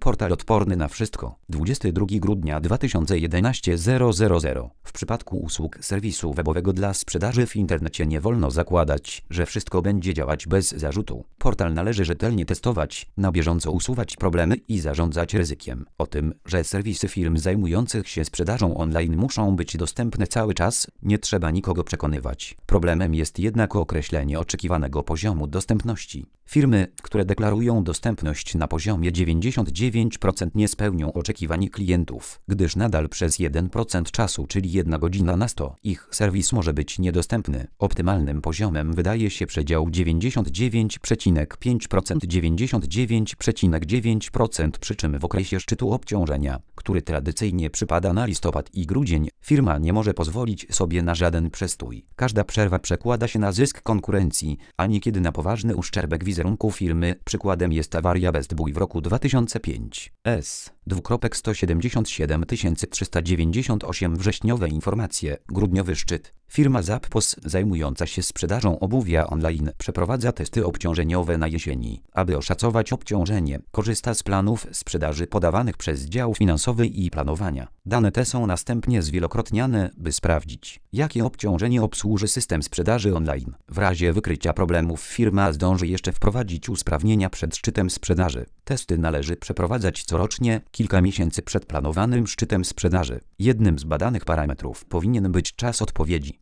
Portal odporny na wszystko. 22 grudnia 2011 000. W przypadku usług serwisu webowego dla sprzedaży w internecie nie wolno zakładać, że wszystko będzie działać bez zarzutu. Portal należy rzetelnie testować, na bieżąco usuwać problemy i zarządzać ryzykiem. O tym, że serwisy firm zajmujących się sprzedażą online muszą być dostępne cały czas, nie trzeba nikogo przekonywać. Problemem jest jednak określenie oczekiwanego poziomu dostępności. Firmy, które deklarują dostępność na poziomie 99% nie spełnią oczekiwań klientów, gdyż nadal przez 1% czasu, czyli 1 godzina na 100, ich serwis może być niedostępny. Optymalnym poziomem wydaje się przedział 99,5%, 99,9%, przy czym w okresie szczytu obciążenia, który tradycyjnie przypada na listopad i grudzień, firma nie może pozwolić sobie na żaden przestój. Każda przerwa przekłada się na zysk konkurencji, a niekiedy na poważny uszczerbek wizerunku firmy. Przykładem jest awaria Best Buy w roku 2005. 177 398 wrześniowe informacje, grudniowy szczyt. Firma Zappos zajmująca się sprzedażą obuwia online przeprowadza testy obciążeniowe na jesieni. Aby oszacować obciążenie, korzysta z planów sprzedaży podawanych przez dział finansowy i planowania. Dane te są następnie zwielokrotniane, by sprawdzić, jakie obciążenie obsłuży system sprzedaży online. W razie wykrycia problemów firma zdąży jeszcze wprowadzić usprawnienia przed szczytem sprzedaży. Testy należy przeprowadzać corocznie, kilka miesięcy przed planowanym szczytem sprzedaży. Jednym z badanych parametrów powinien być czas odpowiedzi.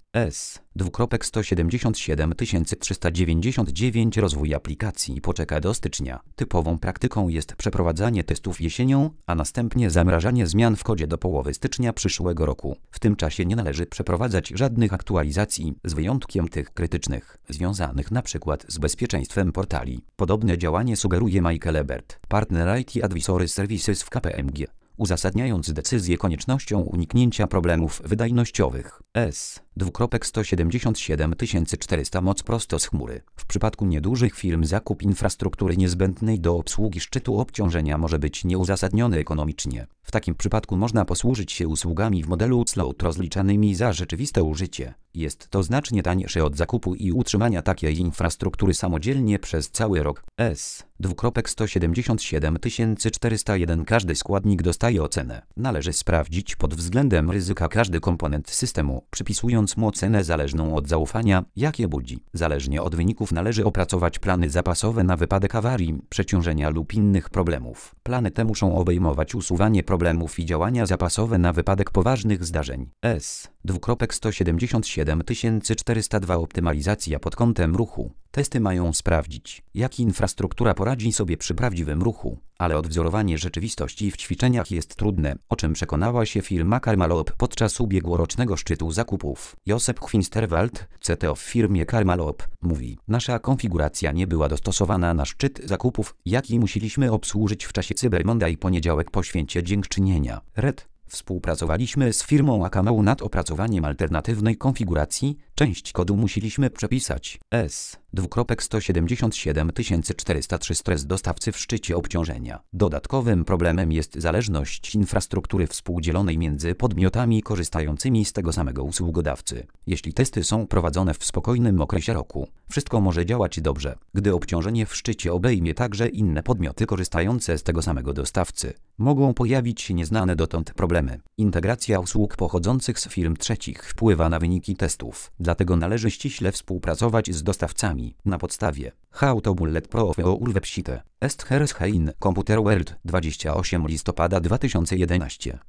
177 399 rozwój aplikacji poczeka do stycznia. Typową praktyką jest przeprowadzanie testów jesienią, a następnie zamrażanie zmian w kodzie do połowy stycznia przyszłego roku. W tym czasie nie należy przeprowadzać żadnych aktualizacji, z wyjątkiem tych krytycznych, związanych np. z bezpieczeństwem portali. Podobne działanie sugeruje Michael Ebert, partner IT Advisory Services w KPMG, uzasadniając decyzję koniecznością uniknięcia problemów wydajnościowych. 177 400 moc prosto z chmury. W przypadku niedużych firm zakup infrastruktury niezbędnej do obsługi szczytu obciążenia może być nieuzasadniony ekonomicznie. W takim przypadku można posłużyć się usługami w modelu slot rozliczanymi za rzeczywiste użycie. Jest to znacznie tańsze od zakupu i utrzymania takiej infrastruktury samodzielnie przez cały rok. 177 401 każdy składnik dostaje ocenę. Należy sprawdzić pod względem ryzyka każdy komponent systemu, przypisując mu ocenę zależną od zaufania, jakie budzi. Zależnie od wyników należy opracować plany zapasowe na wypadek awarii, przeciążenia lub innych problemów. Plany te muszą obejmować usuwanie problemów i działania zapasowe na wypadek poważnych zdarzeń. 177 402 optymalizacja pod kątem ruchu. Testy mają sprawdzić, jak infrastruktura poradzi sobie przy prawdziwym ruchu, ale odwzorowanie rzeczywistości w ćwiczeniach jest trudne, o czym przekonała się firma Karmalop podczas ubiegłorocznego szczytu zakupów. Josep Hwinsterwald, CTO w firmie Karmalop, mówi: nasza konfiguracja nie była dostosowana na szczyt zakupów, jaki musieliśmy obsłużyć w czasie Cyber Monday poniedziałek po święcie dziękczynienia. Współpracowaliśmy z firmą Akamau nad opracowaniem alternatywnej konfiguracji, część kodu musieliśmy przepisać. 177 403 stres dostawcy w szczycie obciążenia. Dodatkowym problemem jest zależność infrastruktury współdzielonej między podmiotami korzystającymi z tego samego usługodawcy. Jeśli testy są prowadzone w spokojnym okresie roku, wszystko może działać dobrze. Gdy obciążenie w szczycie obejmie także inne podmioty korzystające z tego samego dostawcy, mogą pojawić się nieznane dotąd problemy. Integracja usług pochodzących z firm trzecich wpływa na wyniki testów, dlatego należy ściśle współpracować z dostawcami. Na podstawie How to Bullet Pro for Website. Est Heresheim Computer World 28 listopada 2011.